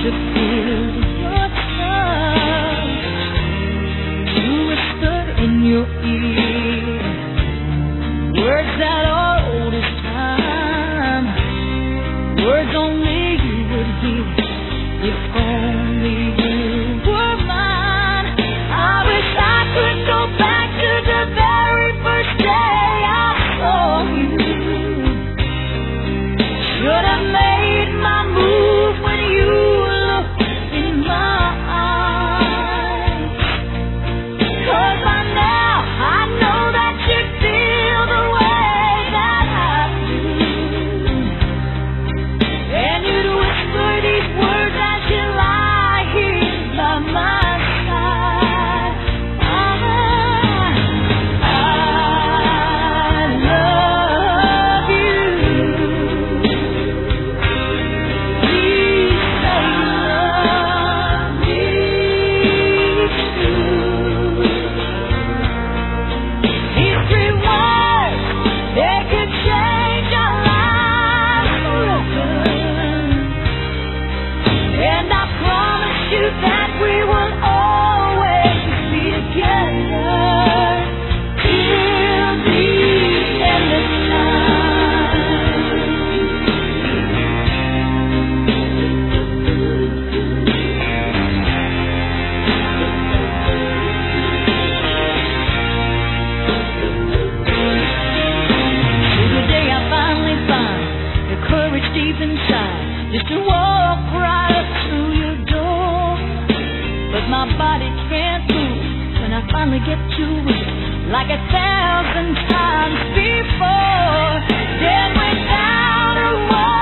to feel your touch, to whisper in your ear words that are old as time, words only you would hear if only you were mine. I wish I could go back to the very first day I saw you. Should have made my move when you looked in my eyes. 'Cause by now I know that you feel the way that I do. And you'd whisper these words as you lie here by my side. I love you. Please say you love me too. These three words, they could change our lives forever. And I promise you that we will always be together till the end of time. Till the day I finally find the courage deep inside just to walk right up through your door. But my body can't move when I finally get to it, like 1,000 times before. Then without a word